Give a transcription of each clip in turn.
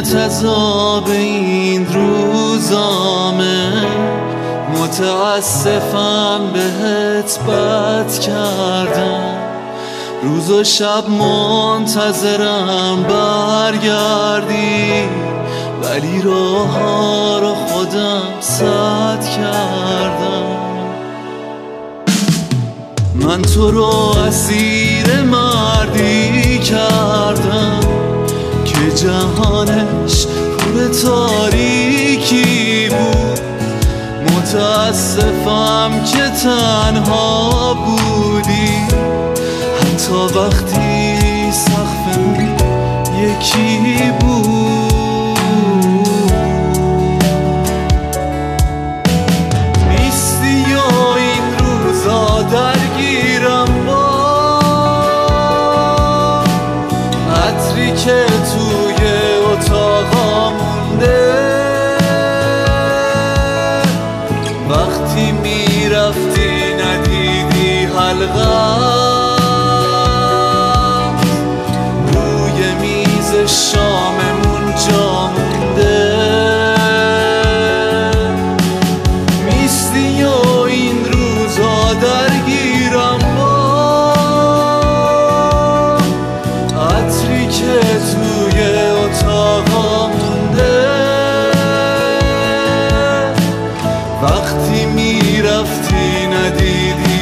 دلت عذاب این روزامه، متاسفم بهت بد کردم. روز و شب منتظرم برگردی، ولی راه ها رو خودم سد کردم. من تو رو اسیر مردی کردم که جهانش پر تاریکی بود. متاسفم که تنها بودی، حتی وقتی سقفمون یکی بود. نیستی یا این روزا درگیرم با عطری که توی اتاقا مونده. وقتی میرفتی ندیدی حلقم، روی میز شاممون جا مونده. نیستی یا این روزا درگیرم با عطری که توی اتاقا مونده. وقتی میرفتی ندیدی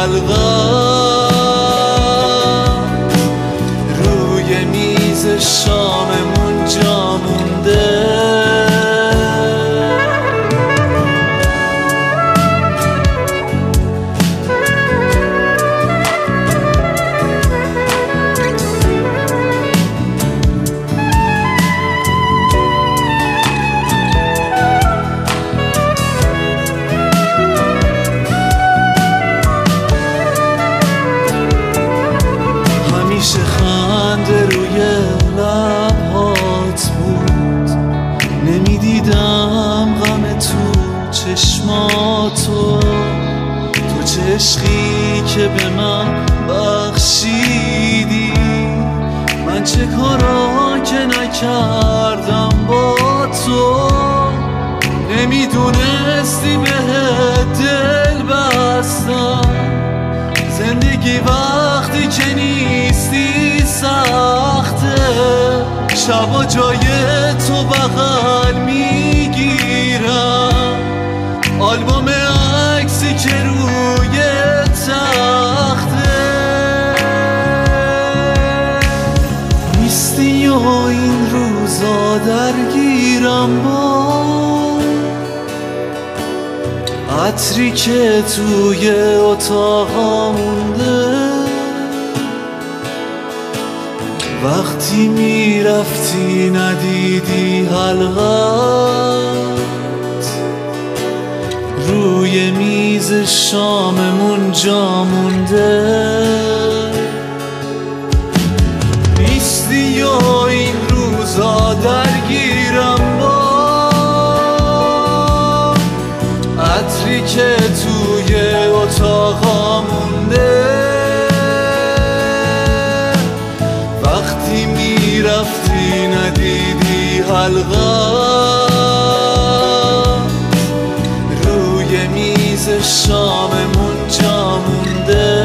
حلقم، روی میز شاممون جا مونده. خنده روی لبهات بود، نمیدیدم غم تو چشماتو. تو چه عشقی که به من بخشیدی، من چه کارا که نکردم با تو. نمیدونستی بهت دل بستم، زندگی وقتی که نیستی سخته. شبا جای تو بغل میگیرم، آلبوم عکسی که روی تخته. نیستی یا این روزا درگیرم با عطری که توی اتاقا مونده. وقتی میرفتی ندیدی حلقت، روی میز شاممون جا مونده. نیستی یا این روزا درگیرم با عطری که توی اتاقا مونده. وقتی میرفتی ندیدی حلقم، روی میز شاممون جا مونده.